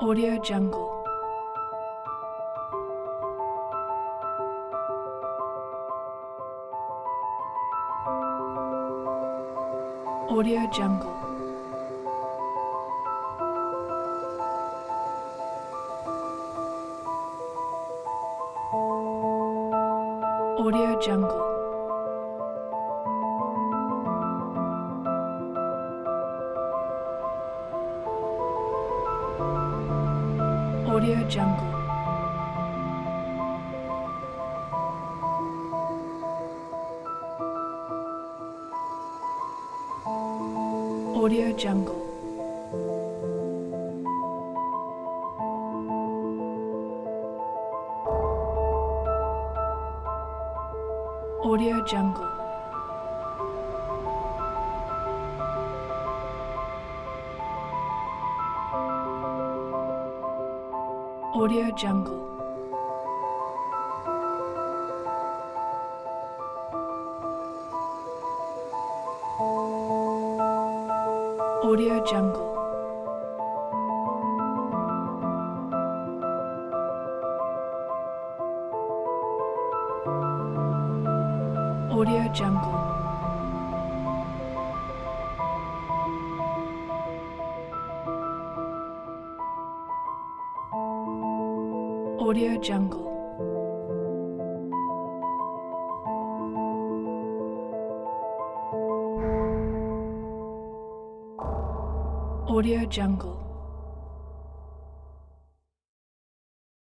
Audio Jungle. Audio Jungle. Audio Jungle. Audio Jungle. Audio Jungle. Audio Jungle. Audio Jungle. Audio Jungle. Audio Jungle. Audio Jungle. Audio Jungle.